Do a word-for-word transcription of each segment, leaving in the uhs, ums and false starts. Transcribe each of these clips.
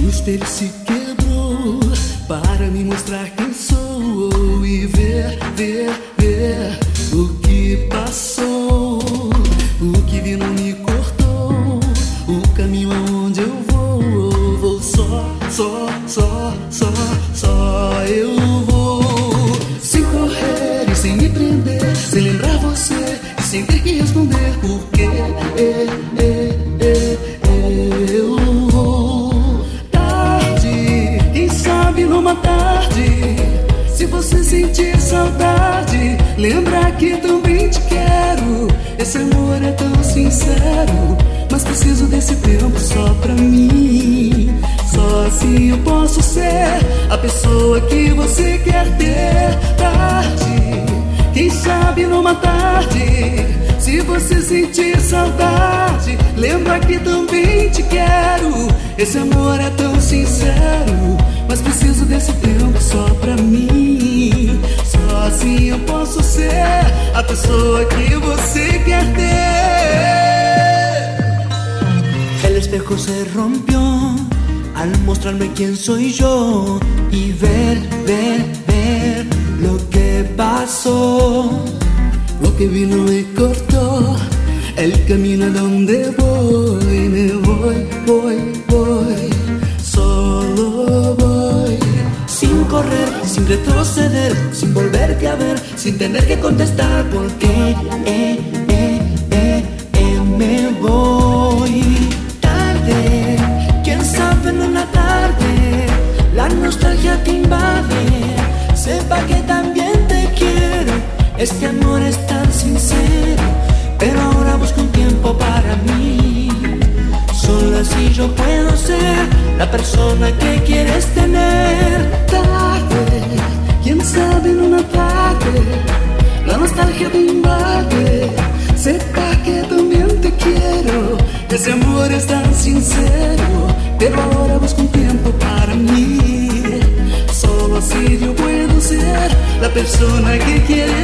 O espelho se quebrou para me mostrar quem sou e ver, ver, ver o que passou. O que vi não me cortou, o caminho aonde eu vou. Vou só, só, só, só, só eu vou. Sem correr e sem me prender, sem lembrar você e sem ter que responder porque é, é, é, é, eu vou. Tarde, quem sabe numa tarde, se você sentir saudade, lembra que também te quero. Esse amor é tão sincero, mas preciso desse tempo só pra mim. Só assim eu posso ser a pessoa que você quer ter. Tarde, quem sabe numa tarde, se você sentir saudade, lembra que também te quero. Esse amor é tão sincero, mas preciso desse tempo só pra mim. Só assim eu posso ser a pessoa que você quer ter. El espejo se rompió al mostrarme quién soy yo y ver, ver, ver lo que pasó. Lo que vi no me cortó, el camino a donde voy. Me voy, voy, voy, solo voy. Sin correr, sin retroceder, sin volverte a ver, sin tener que contestar por qué, eh, eh, eh, eh, me voy. Tarde, quién sabe en una tarde, la nostalgia te invade. Sepa que también te quiero, este amor es tan sincero, pero ahora busco un tiempo para mí. Solo así yo puedo ser la persona que quieres tener. Tarde, quién sabe en una tarde, la nostalgia te invade. Sepa que también te quiero, ese amor es tan sincero, pero ahora busco un tiempo para mí. Solo así yo puedo ser la persona que quieres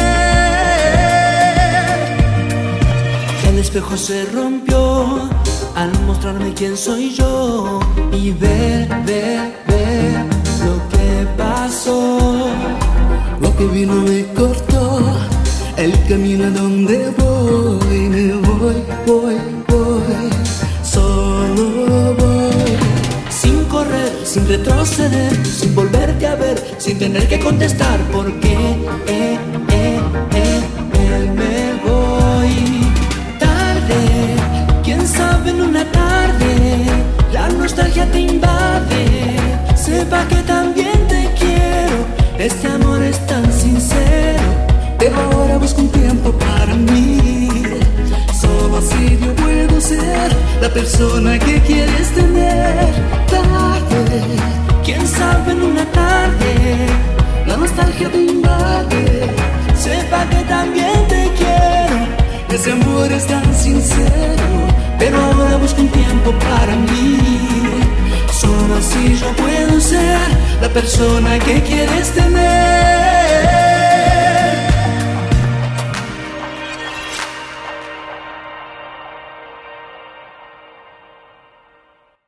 tener. El espejo se rompió al mostrarme quién soy yo y ver, ver, ver lo que pasó. Lo que vino me cortó, el camino a donde voy. Me voy, voy, voy, solo voy. Sin correr, sin retroceder, sin volverte a ver, sin tener que contestar por qué, eh, eh, eh, eh, me voy. Tarde, quién sabe en una tarde, la nostalgia te invade. Sepa que también te quiero, este amor es tan sincero, pero ahora busco un tiempo para mí. Solo así yo puedo ser la persona que quieres tener. Tarde, quién sabe en una tarde, la nostalgia te invade. Sepa que también te quiero, ese amor es tan sincero, pero ahora busco un tiempo para mí. Solo así yo puedo ser la persona que quieres tener.